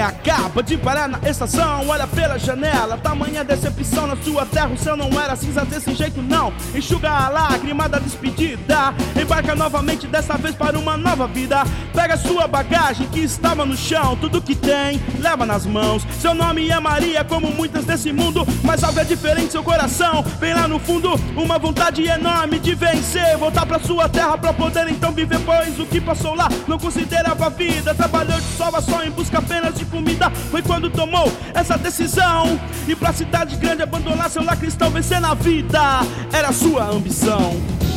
acaba de parar na estação, olha pela janela, tamanha decepção na sua terra. O céu não era cinza desse jeito não. Enxuga a lágrima da despedida, embarca novamente, dessa vez para uma nova vida. Pega sua bagagem que estava no chão, tudo que tem, leva nas mãos. Seu nome é Maria, como muitas desse mundo, mas algo é diferente em seu coração. Bem lá no fundo, uma vontade enorme de vencer, voltar pra sua terra pra poder então viver. Pois o que passou lá não considerava a vida, trabalhou de sol a sol em busca apenas de comida. Foi quando tomou essa decisão, ir pra cidade grande, abandonar seu lar cristão, vencer na vida, era a sua ambição.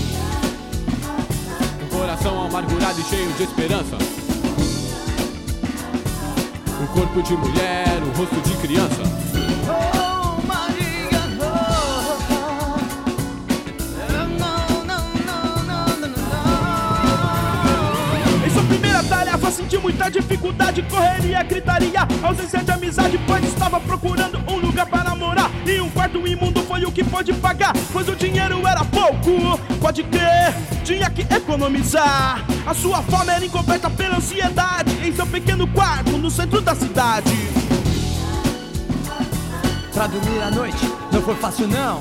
Um coração amargurado e cheio de esperança, um corpo de mulher, um rosto de criança. Oh, Maria, Em sua primeira tarefa sentiu muita dificuldade, correria, gritaria, ausência de amizade, pois estava procurando um lugar para morar. E um quarto imundo foi o que pôde pagar, pois o dinheiro era pouco, pode crer, tinha que economizar. A sua fome era encoberta pela ansiedade, em seu pequeno quarto no centro da cidade. pra dormir à noite não foi fácil não,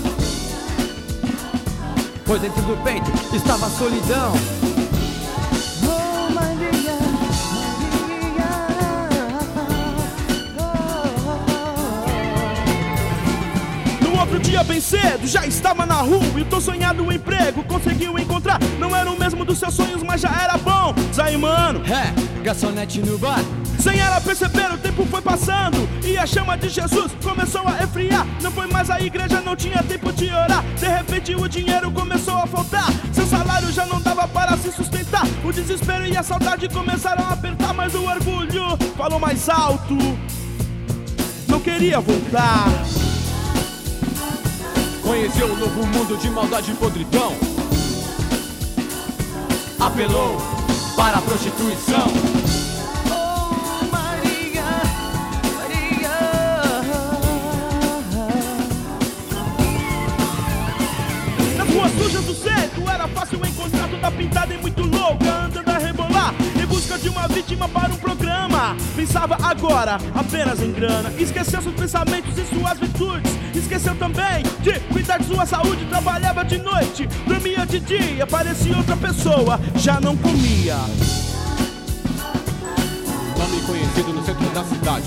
pois dentro do peito estava a solidão. Oh, Maria, No outro dia bem cedo, já estava na rua e o tão sonhado emprego conseguiu encontrar. Não era o mesmo dos seus sonhos, mas já era bom. Zay, mano, garçonete no bar. sem ela perceber, o tempo foi passando e a chama de Jesus começou a esfriar. Não foi mais a igreja, não tinha tempo de orar. De repente o dinheiro começou a faltar, seu salário já não dava para se sustentar. O desespero e a saudade começaram a apertar, mas o orgulho falou mais alto, não queria voltar. Conheceu um novo mundo de maldade e podridão, apelou para a prostituição. Oh, Maria, Maria. Nas ruas sujas do centro era fácil encontrar toda pintada e muito louca, andando a rebolar em busca de uma vítima para um programa. Pensava agora apenas em grana, esqueceu seus pensamentos e suas virtudes, esqueceu também de cuidar de sua saúde. Trabalhava de noite, dormia de dia, parecia outra pessoa, já não comia. Nome conhecido no centro da cidade.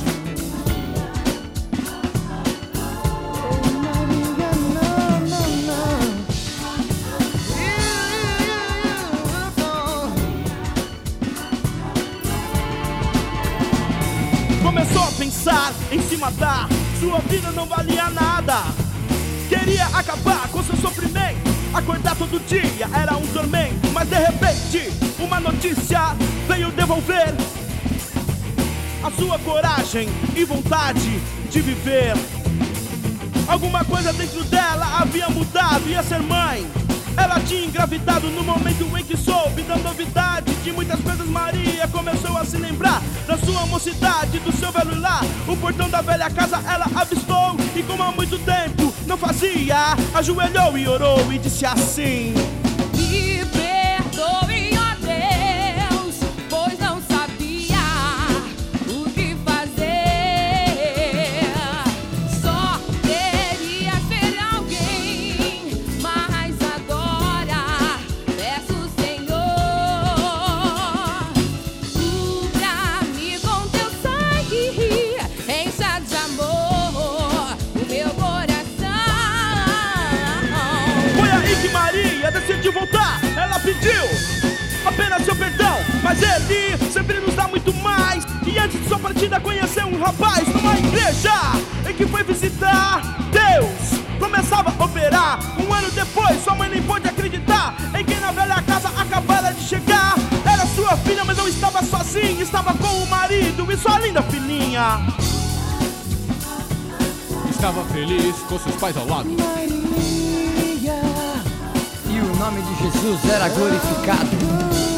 Começou a pensar em se matar, sua vida não valia nada. Queria acabar com seu sofrimento, acordar todo dia era um tormento. Mas de repente uma notícia veio devolver a sua coragem e vontade de viver. Alguma coisa dentro dela havia mudado, ia ser mãe. Ela tinha engravidado no momento em que soube da novidade de muitas coisas. Maria começou a se lembrar da sua mocidade, do seu velho lar. O portão da velha casa ela avistou, e como há muito tempo não fazia, ajoelhou e orou e disse assim: Me perdoe, ó Deus, pois não sabia o que fazer. Só queria ser alguém, mas agora peço, Senhor, cubra-me com teu sangue, encha de amor o meu coração. Foi aí que Maria decidiu voltar. Ela pediu apenas seu perdão, mas ele sempre nos dá muito mais. E antes de sua partida conheceu um rapaz numa igreja em que foi visitar. Deus começava a operar. Um ano depois sua mãe nem pôde acreditar em quem na velha casa acabara de chegar. Era sua filha, mas não estava sozinha, estava com o marido e sua linda filhinha. Estava feliz com seus pais ao lado. Maria, e o nome de Jesus era glorificado.